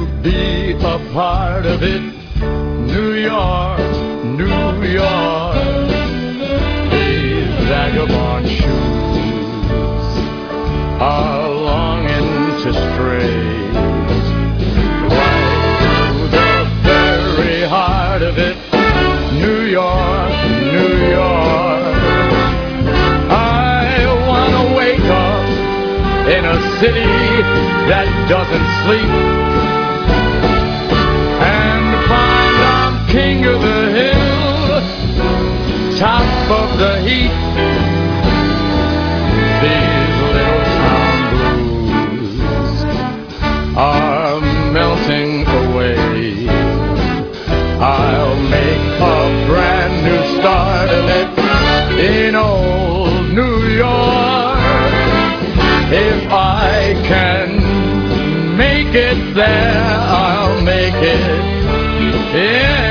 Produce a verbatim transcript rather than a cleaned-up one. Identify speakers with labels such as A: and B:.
A: to be a part of it. New York, New York, these vagabond shoes are longing to stray right through the very heart of it. New York, New York, I wanna wake up in a city that doesn't sleep and find I'm king of the hill, top of the heap. These little town blues are melting away. I'll make a brand new start of it in old New York. If I can make it there, I'll make it in